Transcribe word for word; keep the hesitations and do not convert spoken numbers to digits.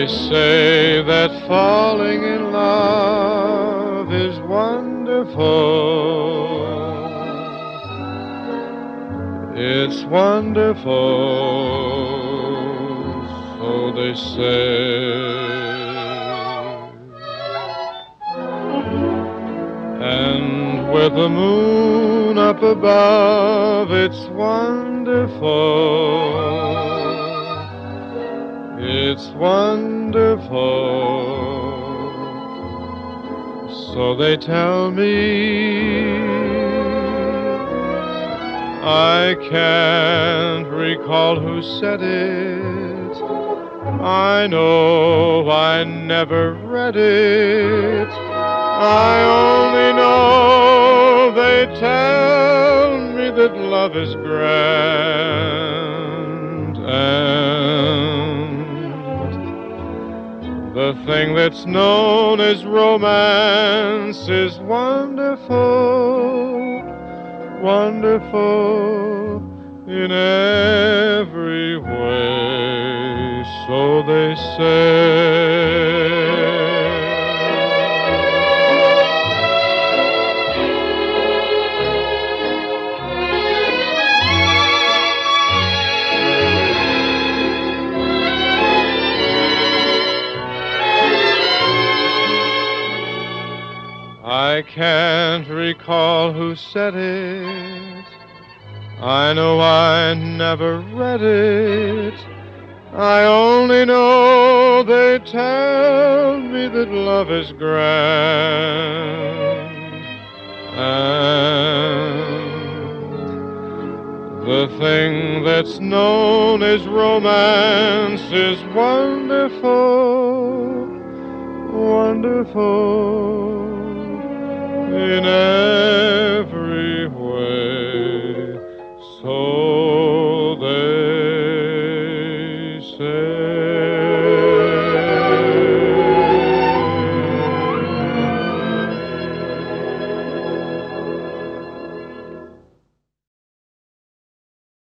say that falling in love is wonderful. It's wonderful, so they say. And with the moon up above, it's wonderful. It's wonderful, so they tell me. I can't recall who said it. I know I never read it. I only know they tell me that love is grand, and the thing that's known as romance is wonderful, wonderful in every way, so they say. I can't recall who said it. I know I never read it. I only know they tell me that love is grand, and the thing that's known as romance is wonderful, wonderful in every